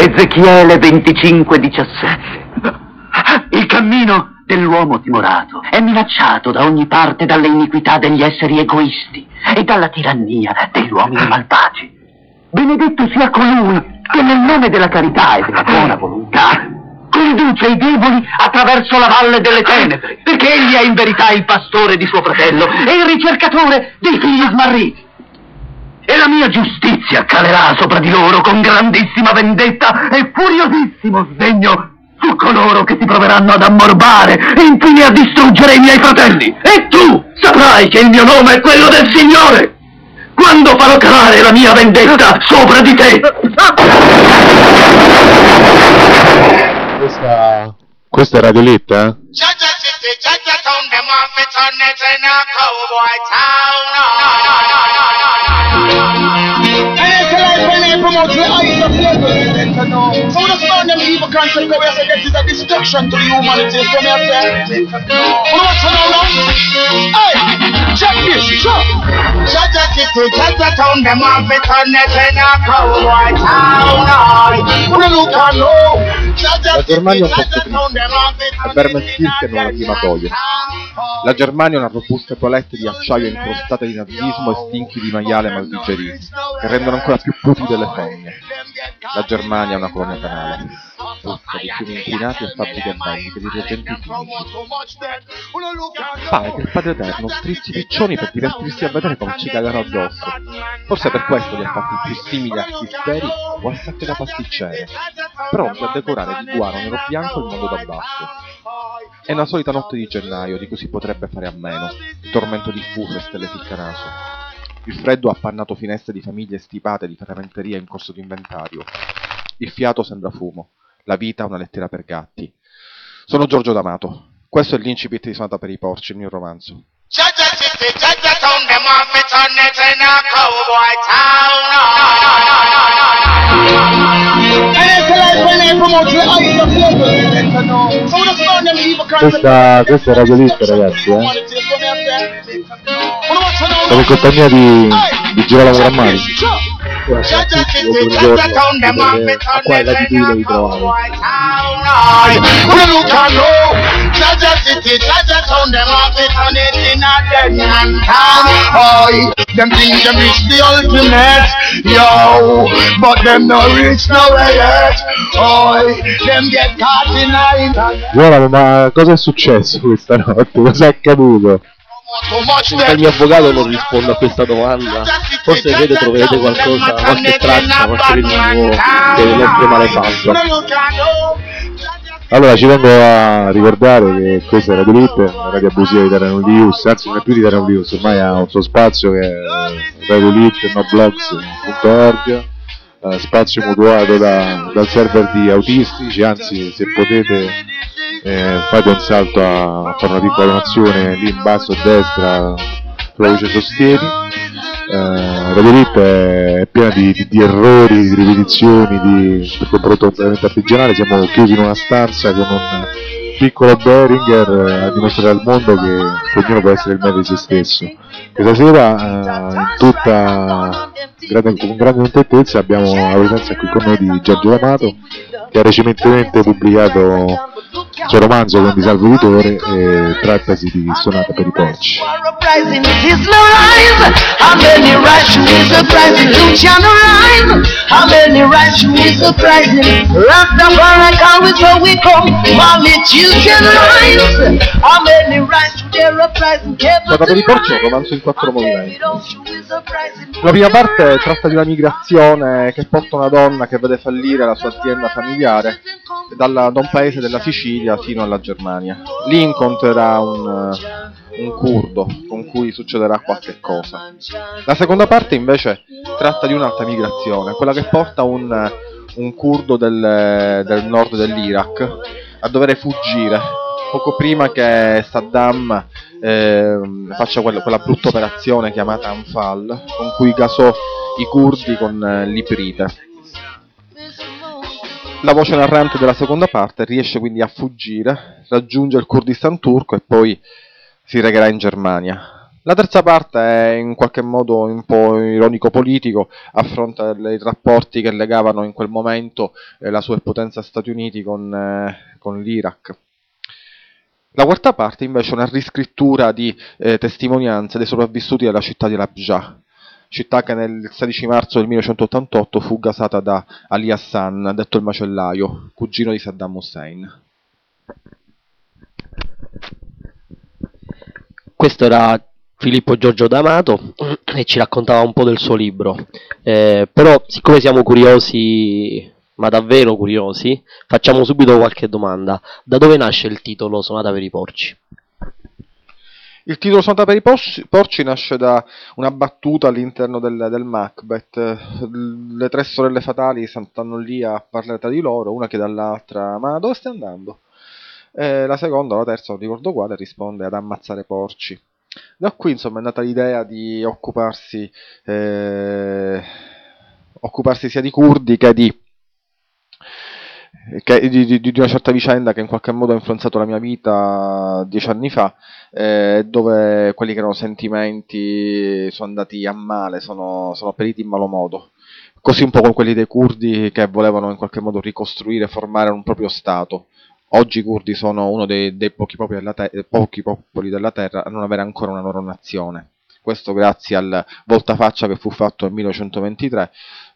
Ezechiele 25:17. Il cammino dell'uomo timorato è minacciato da ogni parte dalle iniquità degli esseri egoisti e dalla tirannia degli uomini malvagi. Benedetto sia colui che nel nome della carità e della buona volontà conduce i deboli attraverso la valle delle tenebre, perché egli è in verità il pastore di suo fratello e il ricercatore dei figli smarriti. E la mia giustizia calerà sopra di loro con grandissima vendetta e furiosissimo sdegno su coloro che si proveranno ad ammorbare e infine a distruggere i miei fratelli. E tu saprai che il mio nome è quello del Signore, quando farò calare la mia vendetta sopra di te. Questa è Radioletta, eh? Promote the eyes of level, so we just them evil concept that we say that is a destruction to the humanity. So me say, what's now? Hey, check this, sure. Jaja city, Jaja town, them have it on it in a cowboy town. We look and know. La Germania è un posto triste. A Bermestirchen non la primatoia. La Germania è una robuste toilette di acciaio incrostate di nazismo e stinchi di maiale maldigeriti, che rendono ancora più putide le fogne. La Germania è una colonia penale, puzza di fiumi inquinati e fabbriche belliche di reagenti chimici. Pare che il Padre Eterno strizzi i piccioni per divertirsi a vedere come ci cagano addosso. Forse per questo li ha fatti più simili a chisteri o a sacche da pasticcere, pronti a decorare di guano nero bianco il mondo da basso. È una solita notte di gennaio di cui si potrebbe fare a meno, il tormento diffuso e stelle ficca naso. Il freddo ha appannato finestre di famiglie stipate di ferramenteria in corso di inventario. Il fiato sembra fumo, la vita una lettera per gatti. Sono Giorgio D'Amato. Questo è l'incipit di Sonata per i porci, il mio romanzo. Questa è Radiolista, ragazzi, Siamo in compagnia di Girolamo Grammari. Buongiorno, a quale latitudine vi trovate? Them think them reach the ultimate, yo, but them no reach nowhere yet. Them get caught in a Girolamo, ma cosa è successo questa notte? Cosa è accaduto? Il mio avvocato non risponde a questa domanda. Forse vede, troverete qualcosa, qualche traccia, qualche rinnovo delle nostre malefatte. Allora, ci tengo a ricordare che questa è Radiolista, la radio abusiva di Terra Nullius, anzi non è più di Terra Nullius, ormai ha un suo spazio che è radiolist.noblogs.org, spazio mutuato dal server di autistici, anzi se potete fate un salto a fare una piccola donazione lì in basso a destra sulla voce sostieni. Radiolista è piena di errori, di ripetizioni, perché è un prodotto veramente artigianale. Siamo chiusi in una stanza con un piccolo Behringer a dimostrare al mondo che ognuno può essere il meglio di se stesso. Questa sera con grande contentezza abbiamo la presenza qui con noi di Giorgio D'Amato, che ha recentemente pubblicato il suo romanzo con Di Salvo Editore e trattasi di Sonata per i porci. Sonata per i porci è un romanzo in 4 movimenti. La prima parte tratta di una migrazione che porta una donna che vede fallire la sua azienda familiare da un paese della Sicilia fino alla Germania. Lì incontrerà un curdo con cui succederà qualche cosa. La seconda parte invece tratta di un'altra migrazione, quella che porta un curdo del nord dell'Iraq a dover fuggire poco prima che Saddam faccia quella brutta operazione chiamata Anfal, con cui gasò i curdi con l'iprite. La voce narrante della seconda parte riesce quindi a fuggire, raggiunge il Kurdistan turco e poi si recherà in Germania. La terza parte è in qualche modo un po' ironico-politico, affronta i rapporti che legavano in quel momento la superpotenza Stati Uniti con l'Iraq. La quarta parte invece è una riscrittura di testimonianze dei sopravvissuti della città di Labja, città che nel 16 marzo del 1988 fu gasata da Ali Hassan, detto il macellaio, cugino di Saddam Hussein. Questo era Filippo Giorgio D'Amato e ci raccontava un po' del suo libro, però siccome siamo curiosi, ma davvero curiosi, facciamo subito qualche domanda. Da dove nasce il titolo Sonata per i porci? Il titolo Sonata per i porci nasce da una battuta all'interno del Macbeth. Le tre sorelle fatali stanno lì a parlare tra di loro, una chiede all'altra: ma dove stai andando? La seconda o la terza, non ricordo quale, risponde: ad ammazzare porci. Da qui insomma è nata l'idea di occuparsi sia di curdi che di una certa vicenda che in qualche modo ha influenzato la mia vita 10 anni fa, dove quelli che erano sentimenti sono andati a male, sono periti in malo modo. Così un po' con quelli dei curdi che volevano in qualche modo ricostruire, formare un proprio stato. Oggi i curdi sono uno dei pochi popoli della terra a non avere ancora una loro nazione. Questo grazie al voltafaccia che fu fatto nel 1923,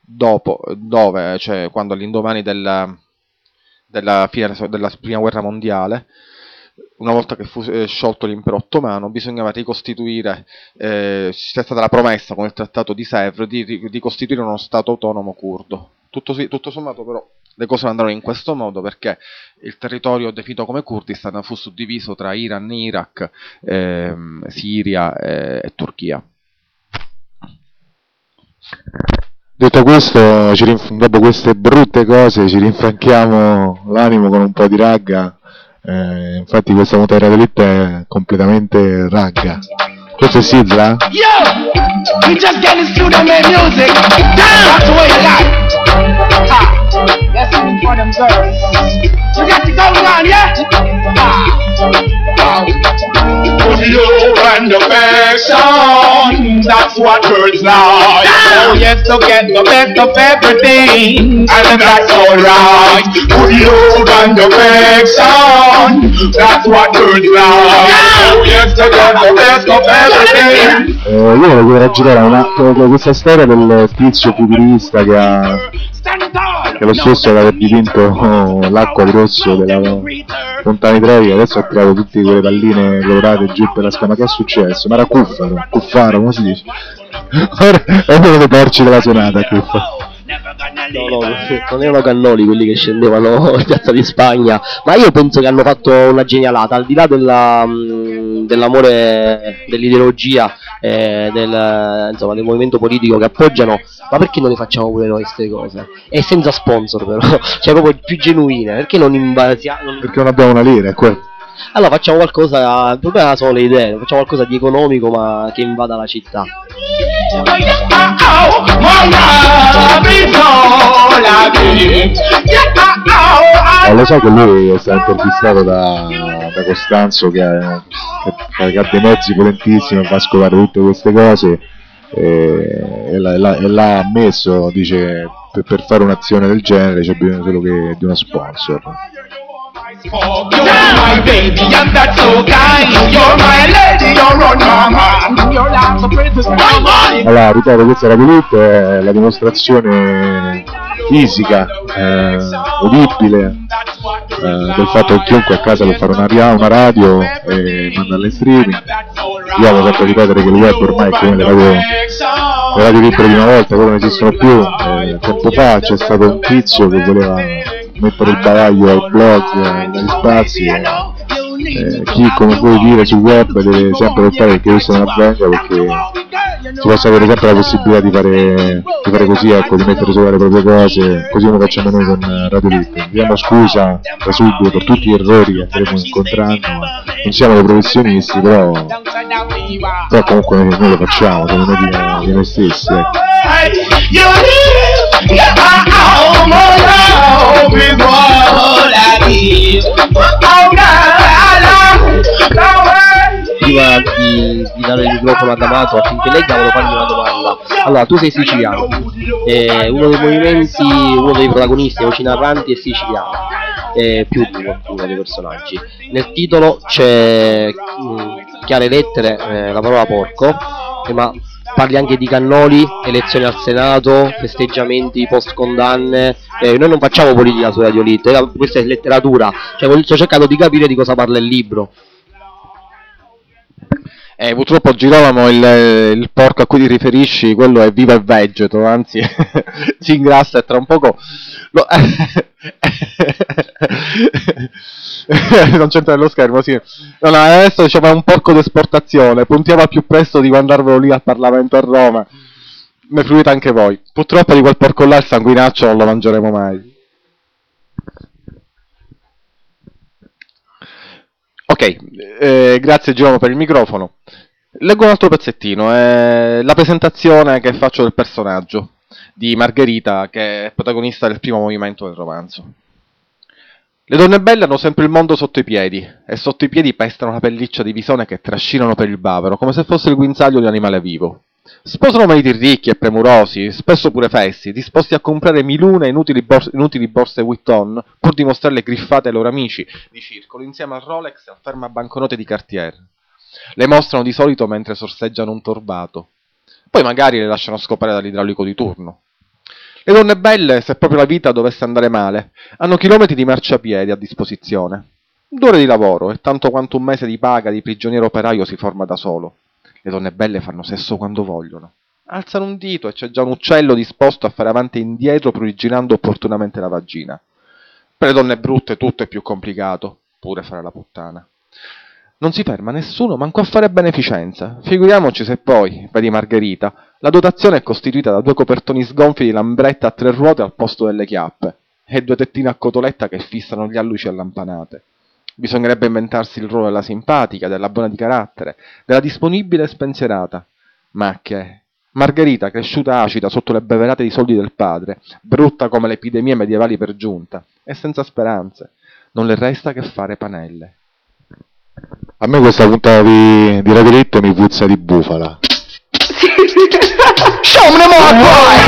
quando all'indomani della fine della prima guerra mondiale, una volta che fu sciolto l'impero ottomano, bisognava ricostituire, c'è stata la promessa con il trattato di Sèvres di costituire uno stato autonomo curdo. Tutto sommato però le cose andarono in questo modo perché il territorio definito come Kurdistan fu suddiviso tra Iran, Iraq, Siria e Turchia. Detto questo, dopo queste brutte cose ci rinfranchiamo l'animo con un po' di ragga, infatti questa nota di Radiolit è completamente ragga. Questo è Sidra? Yo! We just getting student made music. That's the way you like. That's something for them girls. You got to go on, yeah? Put you and affection. That's what girls like. Oh yes, to get the best of everything, and that's alright. Put you and affection. That's what girls like. Oh yes, to get the best of everything. Io volevo ragionare questa storia del tizio futurista che lo stesso aveva dipinto l'acqua di rosso della Fontana di Trevi, adesso ha tirato tutte quelle palline colorate giù per la schiena. Che è successo? Ma era Cuffaro, come si dice? È uno dei porci della sonata, Cuffaro. No, non erano cannoli quelli che scendevano in Piazza di Spagna, ma io penso che hanno fatto una genialata, al di là dell'amore, dell'ideologia, del movimento politico che appoggiano, ma perché non le facciamo pure noi queste cose? E senza sponsor però, cioè proprio più genuine, perché non invasiamo? Perché non abbiamo una lira, è quello. Allora facciamo qualcosa, il problema sono le idee, facciamo qualcosa di economico ma che invada la città. Lo so che lui è stato intervistato da Costanzo che ha dei mezzi potentissimi, fa scovare tutte queste cose e l'ha ammesso, dice per fare un'azione del genere c'è bisogno solo che di uno sponsor. You're my baby and that's so kind. You're my lady, you're on my mind. You're like a princess, my money. Allora, ripeto, questa Radiolit è la dimostrazione fisica, udibile, del fatto che chiunque a casa può fare una radio e mandarla in streaming. Io avevo sempre ripetere che il web ormai è come le radio libere di una volta, poi non esistono più. Tempo fa c'è stato un tizio che voleva mettere il bagaglio al blog negli spazi, chi, come puoi dire, sul web deve sempre lottare perché questo non avvenga, perché si possa avere sempre la possibilità di fare così, ecco, di mettere sopra le proprie cose, così come facciamo noi con Radiolit. Chiediamo scusa da subito per tutti gli errori che andremo incontrando, non siamo dei professionisti, però comunque noi lo facciamo, siamo noi di noi stessi, ecco. Prima di dare il microfono a D'Amato affinché legga, volevo fargli una domanda. Allora, tu sei siciliano, uno dei movimenti, uno dei protagonisti, voci narranti è siciliano, più di qualcuno dei personaggi. Nel titolo c'è chiare lettere la parola porco, ma parli anche di cannoli, elezioni al Senato, festeggiamenti post condanne. Noi non facciamo politica su Radio Lit, questa è letteratura, cioè sto cercando di capire di cosa parla il libro. Purtroppo Girolamo, il porco a cui ti riferisci, quello è vivo e vegeto, anzi si ingrassa e tra un poco non c'entra nello schermo, sì. No, adesso diciamo è un porco d'esportazione, puntiamo al più presto di mandarvelo lì al Parlamento a Roma, ne fruite anche voi. Purtroppo di quel porco là il sanguinaccio non lo mangeremo mai. Ok, grazie Girolamo per il microfono. Leggo un altro pezzettino, è la presentazione che faccio del personaggio di Margherita, che è protagonista del primo movimento del romanzo. Le donne belle hanno sempre il mondo sotto i piedi, e sotto i piedi pestano la pelliccia di visone che trascinano per il bavero, come se fosse il guinzaglio di un animale vivo. Sposano mariti ricchi e premurosi, spesso pure fessi, disposti a comprare milune inutili borse Vuitton, pur di mostrarle griffate ai loro amici di circolo, insieme al Rolex e al fermabanconote di Cartier. Le mostrano di solito mentre sorseggiano un torbato. Poi magari le lasciano scopare dall'idraulico di turno. Le donne belle, se proprio la vita dovesse andare male, hanno chilometri di marciapiedi a disposizione. 2 ore di lavoro e tanto quanto un mese di paga di prigioniero operaio si forma da solo. Le donne belle fanno sesso quando vogliono. Alzano un dito e c'è già un uccello disposto a fare avanti e indietro pruriginando opportunamente la vagina. Per le donne brutte tutto è più complicato, pure fare la puttana. Non si ferma nessuno manco a fare beneficenza. Figuriamoci se poi, vedi Margherita, la dotazione è costituita da 2 copertoni sgonfi di lambretta a 3 ruote al posto delle chiappe e 2 tettine a cotoletta che fissano gli alluci a lampanate. Bisognerebbe inventarsi il ruolo della simpatica, della buona di carattere, della disponibile e spensierata. Ma che? Margherita, cresciuta acida sotto le beverate di soldi del padre, brutta come le epidemie medievali per giunta, e senza speranze, non le resta che fare panelle. A me questa puntata di Radio Lit mi puzza di bufala. Sciamone morto!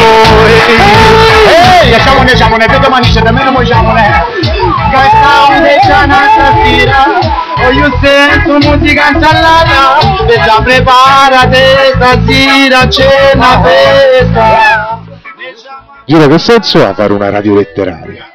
Ehi, sciamone, vedo manice, da me non mo sciamone! Questa invece è un'altra sera, voglio sento musica insalata, e già preparate stasera cena festa! Gira, che senso ha fare una radio letteraria?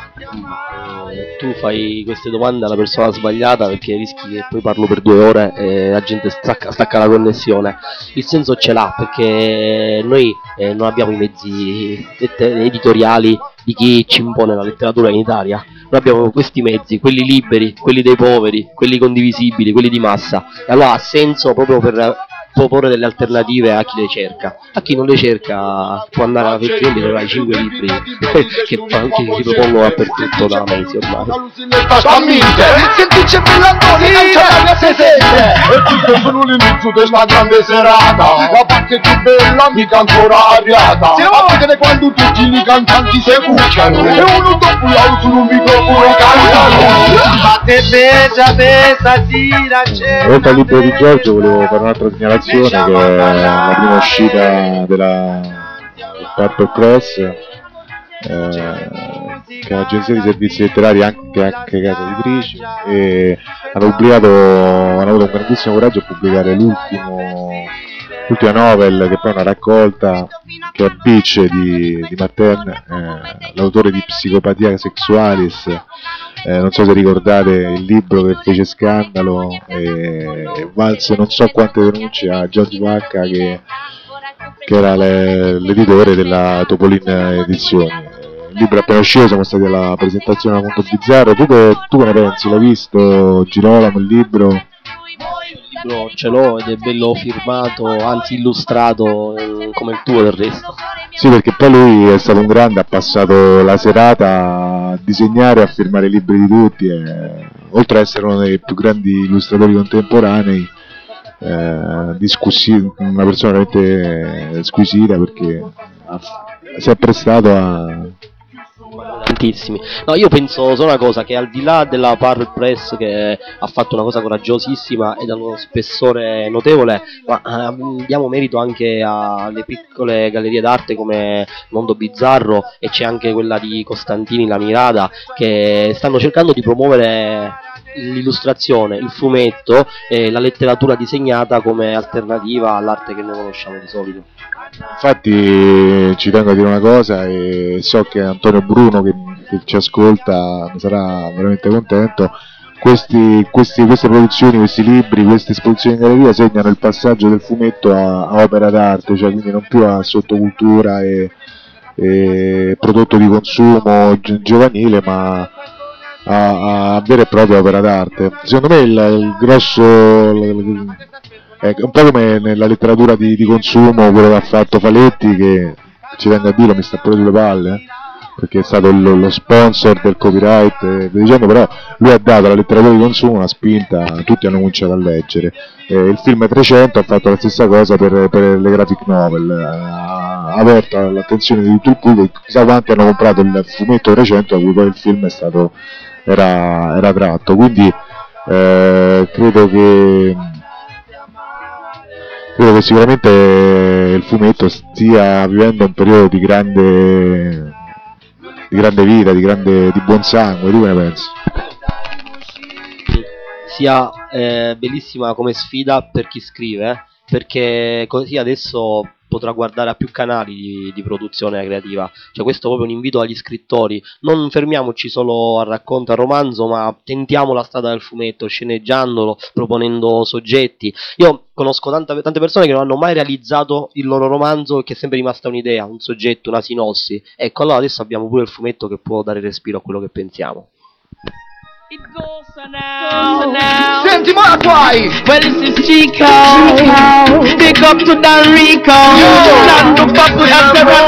Tu fai queste domande alla persona sbagliata perché rischi che poi parlo per 2 ore e la gente stacca la connessione. Il senso ce l'ha perché noi non abbiamo i mezzi editoriali di chi ci impone la letteratura in Italia. Noi abbiamo questi mezzi, quelli liberi, quelli dei poveri, quelli condivisibili, quelli di massa. E allora ha senso proprio per proporre delle alternative a chi le cerca. A chi non le cerca può andare alla fettina e trovare 5 libri che si propongono dappertutto da mesi ormai. Sentice brillantoni, non si sente, e questo sono l'inizio della grande serata, la parte più bella mica ancora arrivata, a vedere quando tutti i cantanti si cucciano e uno dopo l'altro sul microfono cantano. Batte bella questa sera c'è. Oltre al libro di Giorgio volevo fare un'altra segnalazione, che è la prima uscita del Purple Cross, che è un'agenzia di servizi letterari anche casa editrice, e hanno avuto un grandissimo coraggio a pubblicare l'ultima novel, che poi è una raccolta, che è Beach di Martin, l'autore di Psicopatia Sexualis. Non so se ricordate il libro che fece scandalo e valse non so quante denunce a George Vacca, che era l'editore della Topolin Edizioni. Il libro è appena uscito, siamo stati alla presentazione a Mondo Bizzarro. Tu che ne pensi? L'hai visto, Girolamo, il libro? Il libro ce l'ho ed è bello firmato, anzi illustrato come il tuo del resto. Sì, perché poi lui è stato un grande, ha passato la serata a disegnare e a firmare i libri di tutti, e, oltre ad essere uno dei più grandi illustratori contemporanei, una persona veramente squisita, perché si è prestato a tantissimi. No, io penso solo una cosa, che al di là della Pearl Press, che ha fatto una cosa coraggiosissima e dallo spessore notevole, ma diamo merito anche alle piccole gallerie d'arte come Mondo Bizzarro, e c'è anche quella di Costantini, La Mirada, che stanno cercando di promuovere l'illustrazione, il fumetto e la letteratura disegnata come alternativa all'arte che noi conosciamo di solito. Infatti ci tengo a dire una cosa, e so che Antonio Bruno che ci ascolta ne sarà veramente contento. Queste produzioni, questi libri, queste esposizioni in galleria segnano il passaggio del fumetto a opera d'arte, cioè quindi non più a sottocultura e prodotto di consumo giovanile, ma a vera e propria opera d'arte. Secondo me il grosso è un po' come nella letteratura di consumo, quello che ha fatto Faletti, che ci tengo a dirlo, mi sta pure sulle palle, perché è stato lo sponsor del copyright, dicendo, però lui ha dato alla letteratura di consumo una spinta, tutti hanno cominciato a leggere. Il film 300 ha fatto la stessa cosa per le graphic novel, ha aperto l'attenzione di tutto il pubblico, chissà quanti hanno comprato il fumetto 300 da cui poi il film era tratto, quindi credo che sicuramente il fumetto stia vivendo un periodo di grande vita, di buon sangue. Tu che ne pensi? Sia bellissima come sfida per chi scrive, perché così adesso potrà guardare a più canali di produzione creativa. Cioè, questo è proprio un invito agli scrittori: non fermiamoci solo al racconto, al romanzo, ma tentiamo la strada del fumetto, sceneggiandolo, proponendo soggetti. Io conosco tante persone che non hanno mai realizzato il loro romanzo, che è sempre rimasta un'idea, un soggetto, una sinossi. Ecco, allora adesso abbiamo pure il fumetto che può dare respiro a quello che pensiamo. It goes now. Senti, ma guai! Well, this is Chico. Big up to Don Rico. Dando papo e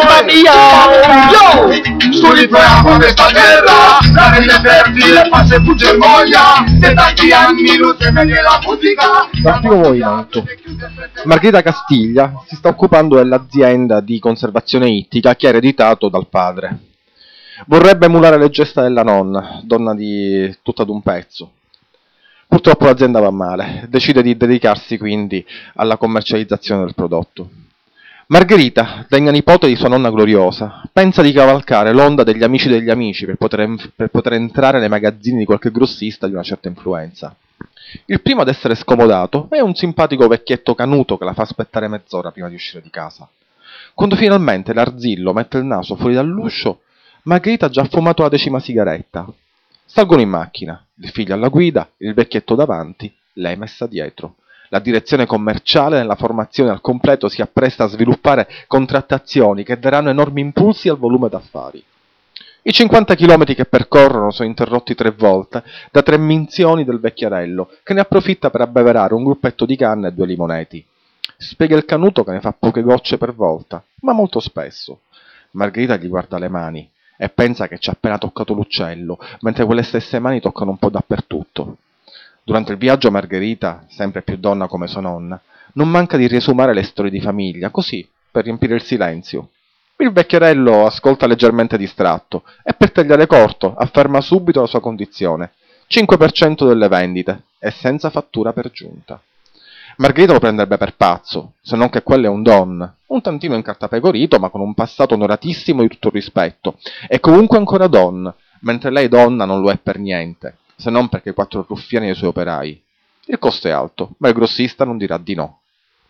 Yo! Storiamo questa terra, la rende fertile, passa e fugge moglia, da tanti anni luce meglio la musica. Dal primo movimento. Margherita Castiglia si sta occupando dell'azienda di conservazione ittica che ha ereditato dal padre. Vorrebbe emulare le gesta della nonna, donna di tutta d'un pezzo. Purtroppo l'azienda va male, decide di dedicarsi quindi alla commercializzazione del prodotto. Margherita, degna nipote di sua nonna gloriosa, pensa di cavalcare l'onda degli amici per poter entrare nei magazzini di qualche grossista di una certa influenza. Il primo ad essere scomodato è un simpatico vecchietto canuto che la fa aspettare mezz'ora prima di uscire di casa. Quando finalmente l'Arzillo mette il naso fuori dall'uscio, Margherita ha già fumato la 10ª sigaretta. Salgono in macchina, il figlio alla guida, il vecchietto davanti, lei messa dietro. La direzione commerciale nella formazione al completo si appresta a sviluppare contrattazioni che daranno enormi impulsi al volume d'affari. I 50 km che percorrono sono interrotti 3 volte da 3 minzioni del vecchiarello, che ne approfitta per abbeverare un gruppetto di canne e 2 limoneti. Spiega il canuto che ne fa poche gocce per volta, ma molto spesso. Margherita gli guarda le mani e pensa che ci ha appena toccato l'uccello, mentre quelle stesse mani toccano un po' dappertutto. Durante il viaggio Margherita, sempre più donna come sua nonna, non manca di riesumare le storie di famiglia, così, per riempire il silenzio. Il vecchierello ascolta leggermente distratto e, per tagliare corto, afferma subito la sua condizione: 5% delle vendite e senza fattura per giunta. Margherita lo prenderebbe per pazzo, se non che quello è un don, un tantino incartapecorito, ma con un passato onoratissimo di tutto rispetto, e comunque ancora don, mentre lei donna non lo è per niente, se non perché 4 ruffiani dei suoi operai. Il costo è alto, ma il grossista non dirà di no.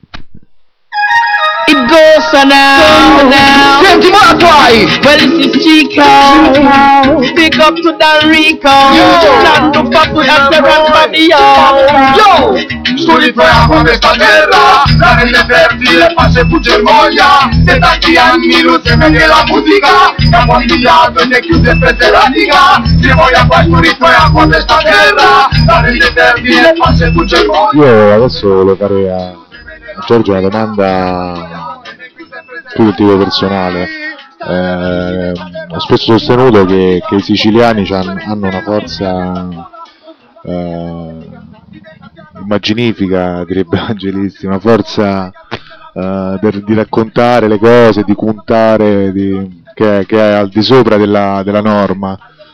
It goes now. Senti, ma guai! Well, this is Chico. Big up to Don Rico. Dando papo e Yo! Storiamo questa terra, la rende fertile, passa e fugge moglia, da tanti anni luce meglio la musica, abbiamo ambigliato e chiuso e prese la diga, se voglia qua storiamo questa terra, la rende fertile, passa e fugge moglia. Io adesso volevo fare a Giorgio una domanda più di tipo personale. Ho spesso sostenuto che i siciliani hanno una forza immaginifica, direbbe Angelisti, una forza di raccontare le cose, di contare, che che è al di sopra della norma,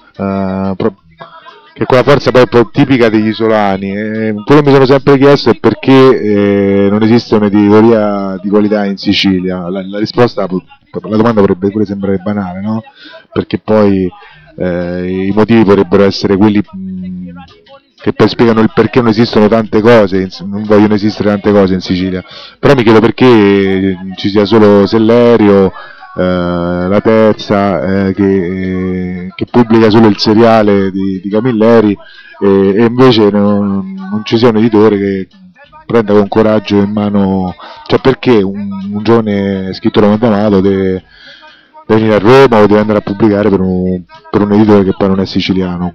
che è quella forza poi un po' tipica degli isolani. Quello che mi sono sempre chiesto è perché non esiste un'editoria di qualità in Sicilia. La risposta, la domanda potrebbe pure sembrare banale, no? Perché poi i motivi potrebbero essere quelli che poi spiegano il perché non esistono tante cose, non vogliono esistere tante cose in Sicilia. Però mi chiedo perché ci sia solo Sellerio, La Terza, che pubblica solo il seriale di Camilleri, e invece non ci sia un editore che prenda con coraggio in mano, cioè perché un giovane scrittore abbandonato deve venire a Roma o deve andare a pubblicare per un editore che poi non è siciliano.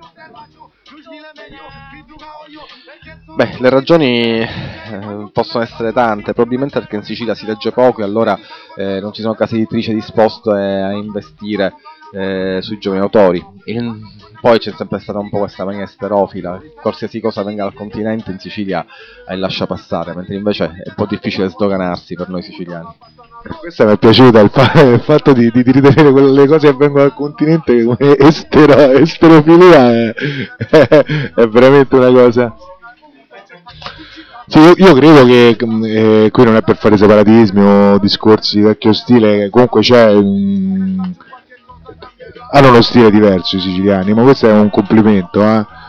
Beh, le ragioni possono essere tante, probabilmente perché in Sicilia si legge poco e allora non ci sono case editrici disposte a investire sui giovani autori. Poi c'è sempre stata un po' questa mania esterofila, qualsiasi cosa venga dal continente in Sicilia è lascia passare, mentre invece è un po' difficile sdoganarsi per noi siciliani. Questa mi è piaciuta, il fatto di ritenere le cose che vengono dal continente come esterofilia è veramente una cosa. Sì, io credo che qui non è per fare separatismi o discorsi di vecchio stile, comunque hanno uno stile diverso i siciliani, ma questo è un complimento,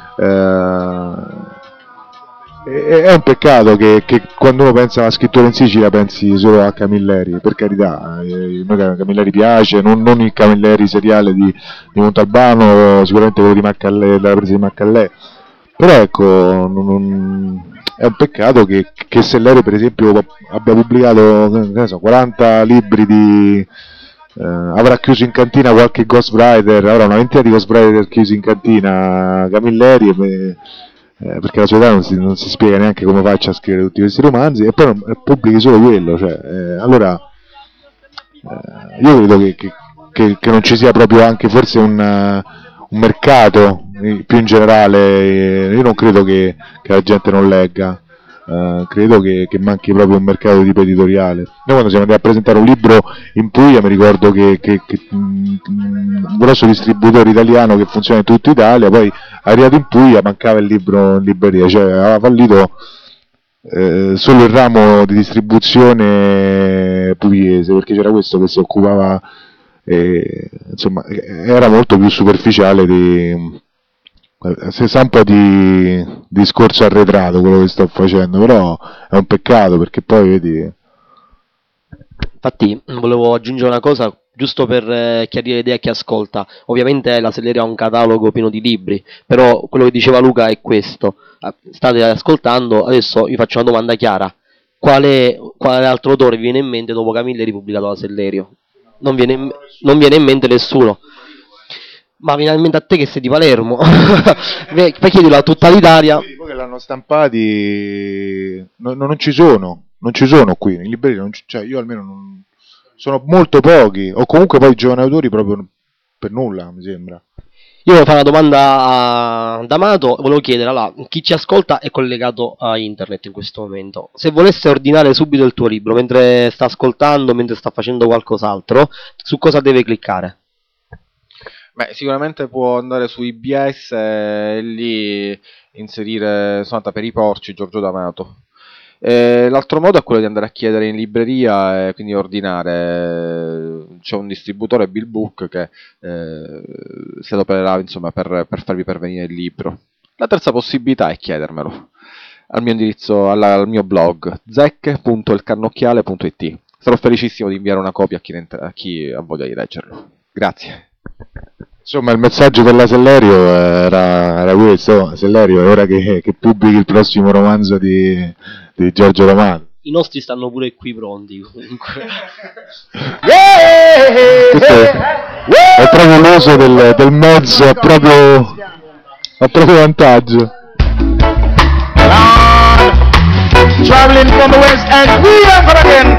È un peccato che quando uno pensa a scrittore in Sicilia pensi solo a Camilleri, per carità, a noi Camilleri piace, non il Camilleri seriale di Montalbano, sicuramente quello di Maccallè, della presa di Maccallè, però ecco, è un peccato che Sellerio per esempio abbia pubblicato, che ne so, 40 libri avrà chiuso in cantina qualche ghostwriter, avrà una ventina di ghostwriter chiusi in cantina Camilleri, perché la sua età non si spiega neanche come faccia a scrivere tutti questi romanzi, e poi pubblichi solo quello, allora io credo che non ci sia proprio anche forse un mercato più in generale. Io non credo che la gente non legga, credo che manchi proprio un mercato tipo editoriale. Noi quando siamo andati a presentare un libro in Puglia mi ricordo che un grosso distributore italiano che funziona in tutta Italia, poi arrivato in Puglia mancava il libro in libreria, cioè aveva fallito solo il ramo di distribuzione pugliese, perché c'era questo che si occupava, insomma era molto più superficiale, si sa un po' di discorso arretrato quello che sto facendo, però è un peccato perché poi vedi. Infatti volevo aggiungere una cosa giusto per chiarire l'idea a chi ascolta. Ovviamente la Sellerio ha un catalogo pieno di libri, però quello che diceva Luca è questo: state ascoltando, adesso vi faccio una domanda chiara: quale altro autore vi viene in mente dopo Camilleri pubblicato da Sellerio? Non viene in mente nessuno. Ma viene in mente a te che sei di Palermo. Poi chiedilo a tutta l'Italia. Poi che l'hanno stampati non ci sono qui in libreria, cioè io almeno non, sono molto pochi, o comunque poi giovani autori proprio per nulla, mi sembra. Io volevo fare una domanda ad Amato, volevo chiedere, allora, chi ci ascolta è collegato a internet in questo momento. Se volesse ordinare subito il tuo libro mentre sta ascoltando, mentre sta facendo qualcos'altro, su cosa deve cliccare? Beh, sicuramente può andare su IBS e lì inserire Sonata per i porci, Giorgio D'Amato. L'altro modo è quello di andare a chiedere in libreria e quindi ordinare. C'è un distributore, Bill Book, che si adopererà insomma per farvi pervenire il libro. La terza possibilità è chiedermelo al mio indirizzo, al mio blog zec.elcannocchiale.it. Sarò felicissimo di inviare una copia a chi ha voglia di leggerlo. Grazie. Insomma, il messaggio per la Sellerio era questo: Sellerio, è ora che pubblichi il prossimo romanzo di Giorgio Romano. I nostri stanno pure qui pronti comunque. Questo è proprio l'uso del mezzo a proprio vantaggio. Traveling from the west and we are again.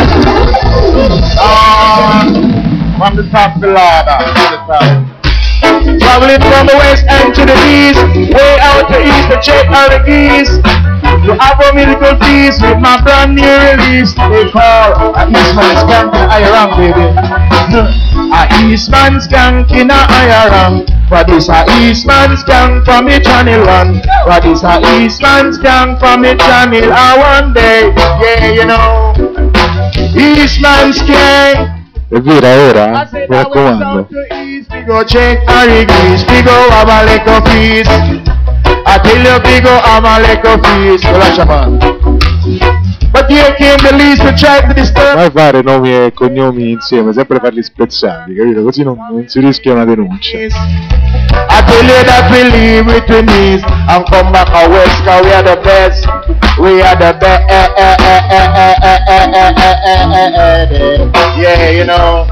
From the top of the ladder. Traveling from the west end to the east, way out to east to check all the geese. To have a miracle feast with my brand new release. They call, at least when it's come to higher rank, baby. A Eastman skank in a higher rank. What is a Eastman skank from me channel one? What is a Eastman skank from me channel one day? Yeah, you know. Eastman skank. È vero ora? Mi raccomando. We go check Harry Grease, we go have a little feast. I tell you, we go have a little feast. Lascia man. But here came the least to try to disturb. Mai fare nomi e cognomi insieme, sempre farli spezzati, capito? Così non si rischia una denuncia. I tell you that we leave with the knees and come back a west, cause we are the best. We are the best. Yeah, you know.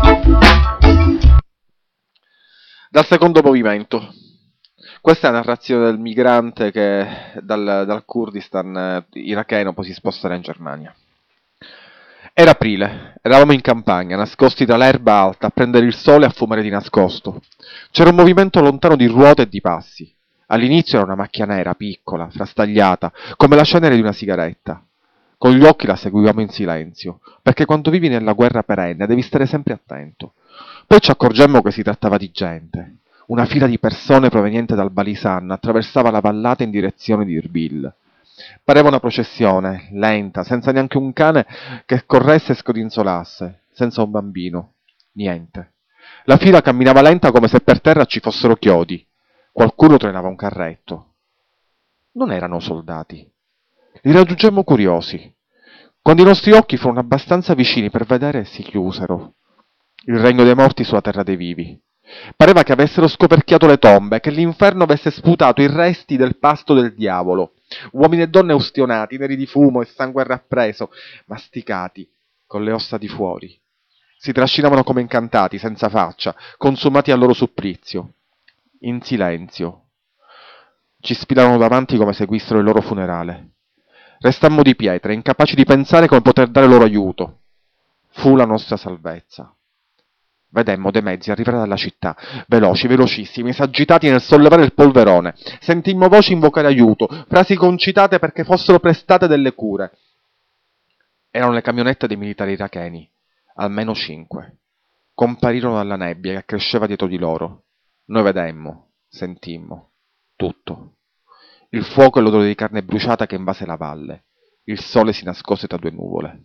Dal secondo movimento. Questa è la narrazione del migrante che dal Kurdistan iracheno poi si sposterà in Germania. Era aprile, eravamo in campagna, nascosti tra l'erba alta, a prendere il sole e a fumare di nascosto. C'era un movimento lontano di ruote e di passi. All'inizio era una macchia nera, piccola, frastagliata, come la cenere di una sigaretta. Con gli occhi la seguivamo in silenzio, perché quando vivi nella guerra perenne devi stare sempre attento. Poi ci accorgemmo che si trattava di gente. Una fila di persone proveniente dal Balisan attraversava la vallata in direzione di Erbil. Pareva una processione, lenta, senza neanche un cane che corresse e scodinzolasse, senza un bambino. Niente. La fila camminava lenta come se per terra ci fossero chiodi. Qualcuno trainava un carretto. Non erano soldati. Li raggiungemmo curiosi. Quando i nostri occhi furono abbastanza vicini per vedere, si chiusero. Il regno dei morti sulla terra dei vivi. Pareva che avessero scoperchiato le tombe, che l'inferno avesse sputato i resti del pasto del diavolo. Uomini e donne ustionati, neri di fumo e sangue rappreso, masticati, con le ossa di fuori. Si trascinavano come incantati, senza faccia, consumati al loro supplizio. In silenzio. Ci sfilarono davanti come seguissero il loro funerale. Restammo di pietre, incapaci di pensare come poter dare loro aiuto. Fu la nostra salvezza. Vedemmo dei mezzi arrivare dalla città, veloci, velocissimi, s'agitati nel sollevare il polverone. Sentimmo voci invocare aiuto, frasi concitate perché fossero prestate delle cure. Erano le camionette dei militari iracheni, almeno 5. Comparirono dalla nebbia che cresceva dietro di loro. Noi vedemmo, sentimmo, tutto. Il fuoco e l'odore di carne bruciata che invase la valle. Il sole si nascose tra due nuvole.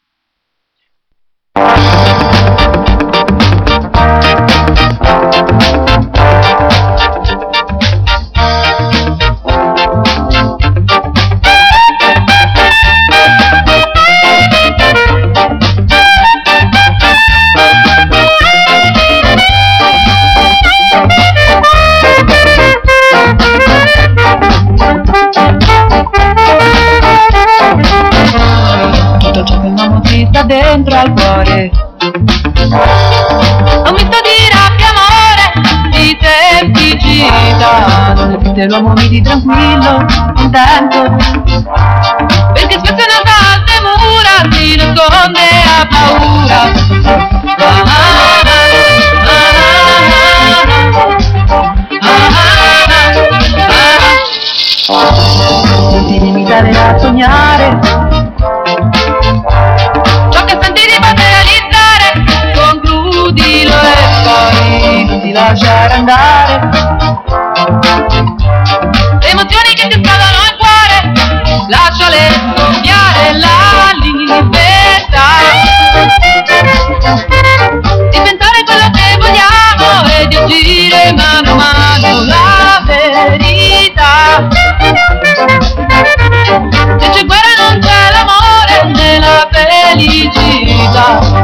Tutto ciò che l'uomo ti sta dentro al cuore, un misto di rabbia, amore, di semplicità, donde l'uomo vivi tranquillo, contento, perché spesso è una altre mura, si nasconde a paura. Non ti limitare a sognare ciò che senti di materializzare, concludilo e poi non ti lasciare andare. Le emozioni che ti scaldano il cuore, lasciale soffiare la libertà di pensare quello che vogliamo e di agire mano a mano la verità. Se c'è guerra non c'è l'amore né la felicità.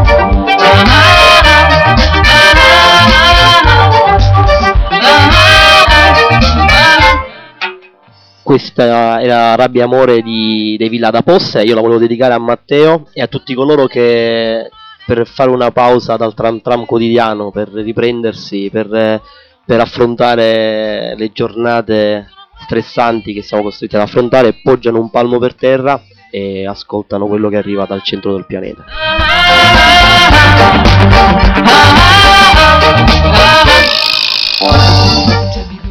Questa era Rabbia Amore dei Villa da Posse. Io la volevo dedicare a Matteo e a tutti coloro che per fare una pausa dal tram tram quotidiano, per riprendersi, per affrontare le giornate stressanti che siamo costretti ad affrontare, poggiano un palmo per terra e ascoltano quello che arriva dal centro del pianeta.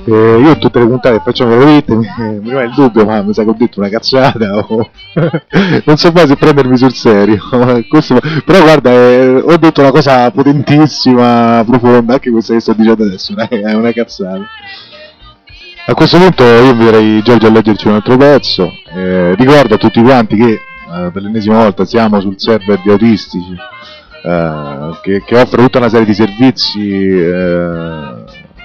Io tutte le puntate che facciamo con le vite mi rimane il dubbio, ma mi sa che ho detto una cazzata o non so mai se prendermi sul serio. Però guarda, ho detto una cosa potentissima, profonda, anche questa che sto dicendo adesso, è una cazzata. A questo punto io inviterei Giorgio a leggerci un altro pezzo. Ricordo a tutti quanti che per l'ennesima volta siamo sul server di Autistici, che offre tutta una serie di servizi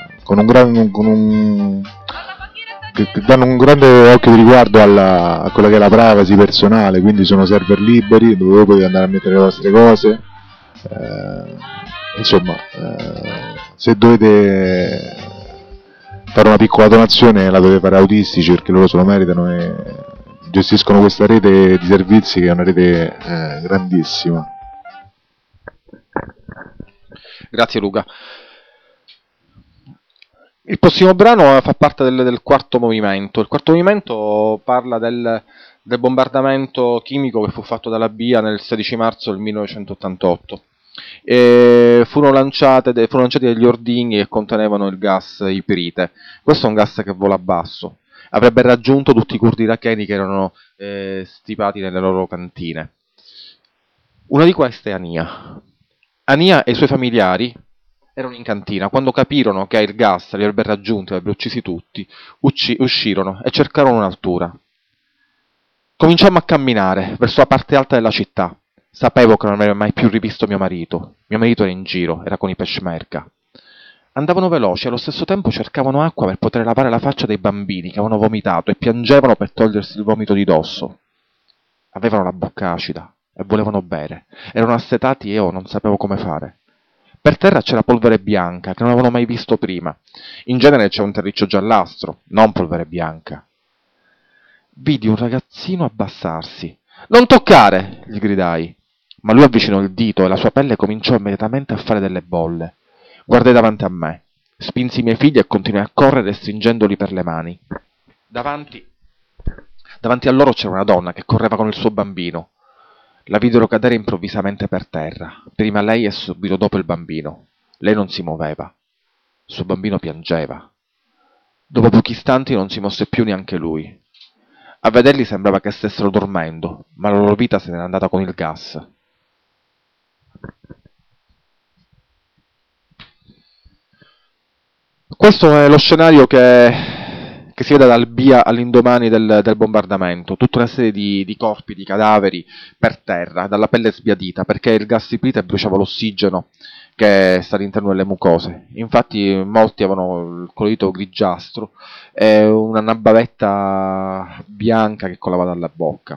che danno un grande occhio di riguardo a quella che è la privacy personale, quindi sono server liberi dove voi potete andare a mettere le vostre cose. Insomma, se dovete fare una piccola donazione la dovete fare Autistici, perché loro se lo meritano e gestiscono questa rete di servizi che è una rete grandissima. Grazie Luca. Il prossimo brano fa parte del quarto movimento. Il quarto movimento parla del bombardamento chimico che fu fatto dalla BIA nel 16 marzo del 1988. Furono lanciati degli ordigni che contenevano il gas iprite. Questo è un gas che vola basso. Avrebbe raggiunto tutti i curdi iracheni che erano stipati nelle loro cantine. Una di queste è Ania. Ania e i suoi familiari erano in cantina. Quando capirono che il gas li avrebbe raggiunti e avrebbe uccisi tutti, uscirono e cercarono un'altura. Cominciammo a camminare verso la parte alta della città. Sapevo che non avrei mai più rivisto mio marito. Mio marito era in giro, era con i peshmerga. Andavano veloci e allo stesso tempo cercavano acqua per poter lavare la faccia dei bambini che avevano vomitato e piangevano per togliersi il vomito di dosso. Avevano la bocca acida e volevano bere. Erano assetati e io non sapevo come fare. Per terra c'era polvere bianca che non avevo mai visto prima. In genere c'è un terriccio giallastro, non polvere bianca. Vidi un ragazzino abbassarsi. «Non toccare!» gli gridai. Ma lui avvicinò il dito e la sua pelle cominciò immediatamente a fare delle bolle. Guardai davanti a me. Spinsi i miei figli e continuai a correre stringendoli per le mani. Davanti a loro c'era una donna che correva con il suo bambino. La videro cadere improvvisamente per terra, prima lei e subito dopo il bambino. Lei non si muoveva. Il suo bambino piangeva. Dopo pochi istanti non si mosse più neanche lui. A vederli sembrava che stessero dormendo, ma la loro vita se n'era andata con il gas. Questo è lo scenario che si vede dal BIA all'indomani del bombardamento. Tutta una serie di corpi, di cadaveri per terra, dalla pelle sbiadita, perché il gas iprite bruciava l'ossigeno che sta all'interno delle mucose. Infatti molti avevano il colorito grigiastro e una bavetta bianca che colava dalla bocca.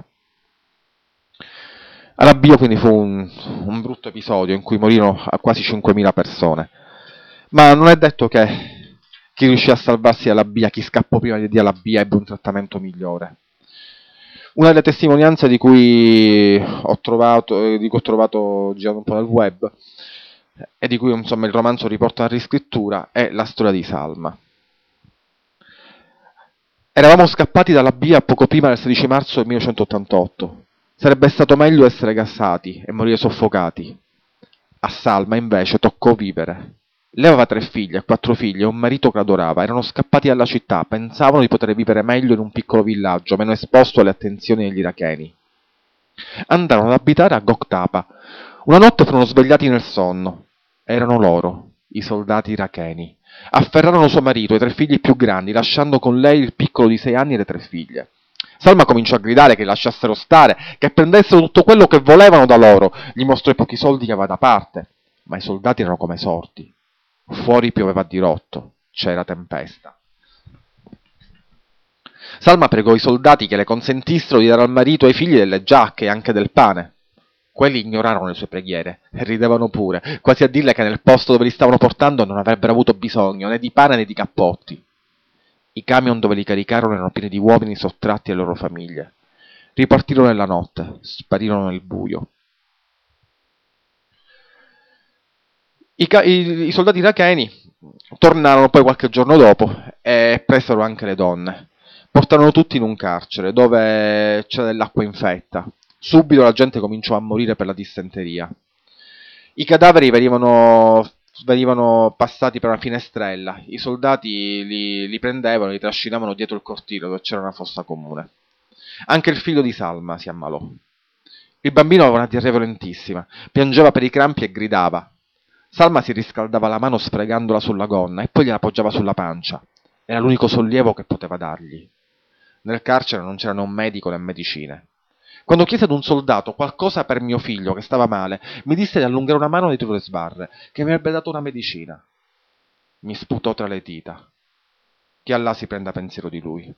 Alla BIA quindi fu un brutto episodio in cui morirono quasi 5.000 persone. Ma non è detto che chi riuscì a salvarsi dalla BIA, chi scappò prima di alla BIA ebbe un trattamento migliore. Una delle testimonianze di cui ho trovato girando un po' nel web e di cui insomma il romanzo riporta la riscrittura è la storia di Salma. Eravamo scappati dalla BIA poco prima del 16 marzo del 1988. Sarebbe stato meglio essere gassati e morire soffocati. A Salma invece toccò vivere. Lei aveva 3 figlie, 4 figli e un marito che l'adorava. Erano scappati dalla città, pensavano di poter vivere meglio in un piccolo villaggio, meno esposto alle attenzioni degli iracheni. Andarono ad abitare a Goktapa. Una notte furono svegliati nel sonno. Erano loro, i soldati iracheni. Afferrarono suo marito e i 3 figli più grandi, lasciando con lei il piccolo di 6 anni e le 3 figlie. Salma cominciò a gridare che lasciassero stare, che prendessero tutto quello che volevano da loro. Gli mostrò i pochi soldi che aveva da parte, ma i soldati erano come sorti. Fuori pioveva a dirotto, c'era tempesta. Salma pregò i soldati che le consentissero di dare al marito e ai figli delle giacche e anche del pane. Quelli ignorarono le sue preghiere e ridevano pure, quasi a dirle che nel posto dove li stavano portando non avrebbero avuto bisogno né di pane né di cappotti. I camion dove li caricarono erano pieni di uomini sottratti alle loro famiglie. Ripartirono nella notte, sparirono nel buio. I soldati iracheni tornarono poi qualche giorno dopo e presero anche le donne. Portarono tutti in un carcere dove c'era dell'acqua infetta. Subito la gente cominciò a morire per la dissenteria. I cadaveri venivano venivano passati per una finestrella. I soldati li prendevano e li trascinavano dietro il cortile dove c'era una fossa comune. Anche il figlio di Salma si ammalò. Il bambino aveva una diarrea violentissima, piangeva per i crampi e gridava. Salma si riscaldava la mano sfregandola sulla gonna e poi gliela appoggiava sulla pancia. Era l'unico sollievo che poteva dargli. Nel carcere non c'era né un medico né medicine. Quando chiese ad un soldato qualcosa per mio figlio che stava male, mi disse di allungare una mano dietro le sbarre, che mi avrebbe dato una medicina. Mi sputò tra le dita. Che Allah si prenda pensiero di lui.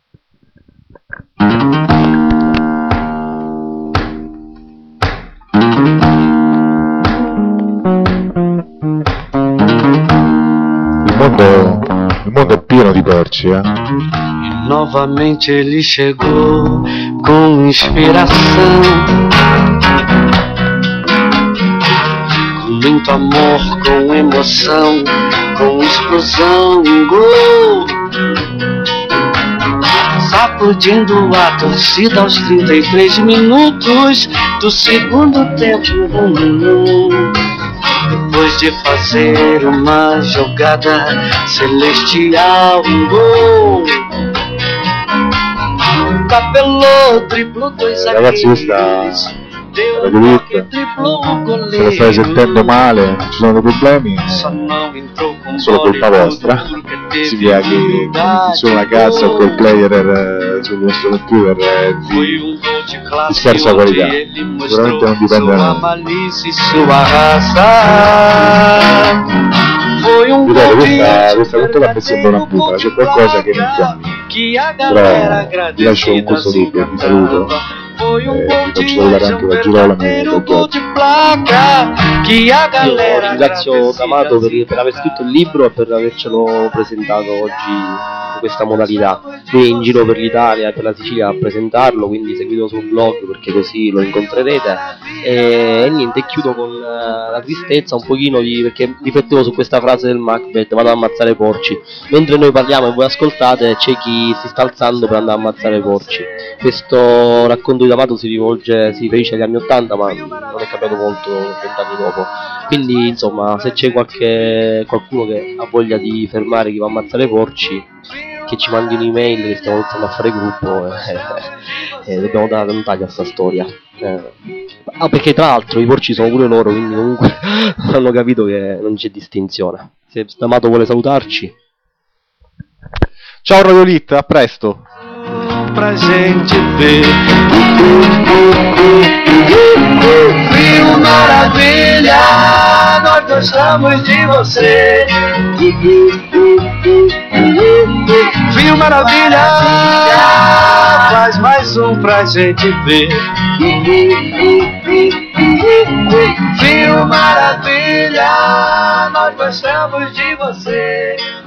Il mondo è pieno di porci, E novamente ele chegou com inspiração, com muito amor, com emoção, com explosão, gol. Sacudindo a torcida aos 33 minutos do segundo tempo. Depois de fazer uma jogada celestial, gol. Capelou, driblou dois ragazzi, zagueiros, deu Radio um Hit, toque, driblou o se lo stai sentendo goleiro. male, ci sono dei problemi, Só não entrou com solo colpa vostra. Si via che su una casa o col player sul nostro computer Foi um gol de classe scarsa qualità. onde ele Sicuramente non mostrou dipende da sua noi. malícia e sua raça. Foi um Ripeto, gol questa puntata mi sembra una bufala, c'è qualcosa che non chiami. que a galera Però vi lascio con questo dubbio, vi saluto. Foi um Vi gol faccio de salutare anche la Girolamo e verdadeiro il gol de placa que a Io galera ringrazio D'Amato per aver scritto il libro e per avercelo presentato oggi in questa modalità. Lui è in giro per l'Italia e per la Sicilia a presentarlo, quindi seguitelo sul blog perché così lo incontrerete. E niente, chiudo con la tristezza un pochino perché riflettevo su questa frase del Macbeth: vado ad ammazzare porci. Mentre noi parliamo e voi ascoltate, c'è chi si sta alzando per andare a ammazzare porci. Questo racconto di D'Amato si riferisce agli anni 80, ma non è cambiato molto 20 anni dopo. Quindi insomma, se c'è qualcuno che ha voglia di fermare chi va a ammazzare porci, che ci mandi un'email, che stiamo iniziando a fare gruppo e dobbiamo dare un taglio a sta storia. Perché tra l'altro i porci sono pure loro, quindi comunque hanno capito che non c'è distinzione. Se D'Amato vuole salutarci. Ciao Radio Hit, a presto! Pra gente ver. Rio Maravilha, nós gostamos de você. Rio Maravilha, faz mais pra gente ver. Rio Maravilha, nós gostamos de você.